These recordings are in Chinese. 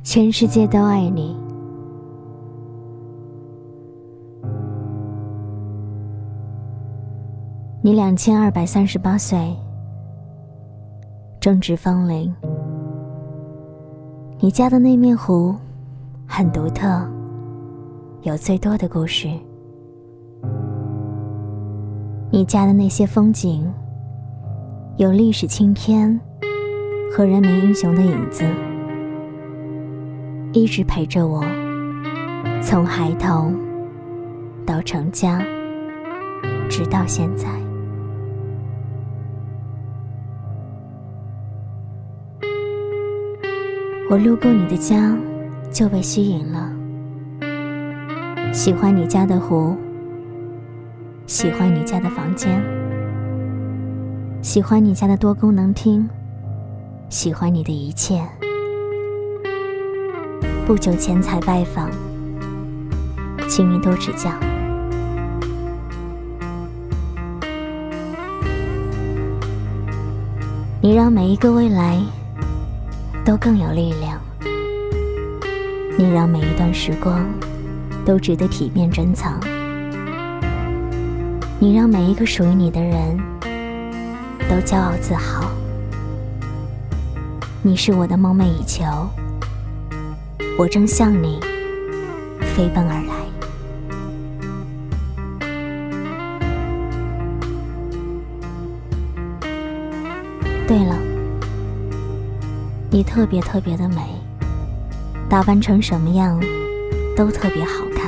全世界都爱你。你2238岁，正值芳龄。你家的那面湖很独特，有最多的故事。你家的那些风景，有历史青天和人民英雄的影子，一直陪着我，从孩童到成家，直到现在。我路过你的家，就被吸引了。喜欢你家的湖，喜欢你家的房间，喜欢你家的多功能厅，喜欢你的一切。不久前才拜访，请你多指教。你让每一个未来都更有力量，你让每一段时光都值得体面珍藏，你让每一个属于你的人都骄傲自豪。你是我的梦寐以求，我正向你飞奔而来。对了，你特别特别的美，打扮成什么样都特别好看。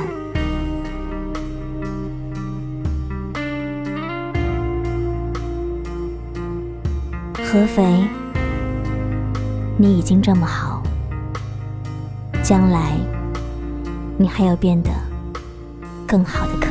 合肥，你已经这么好，将来你还有变得更好的可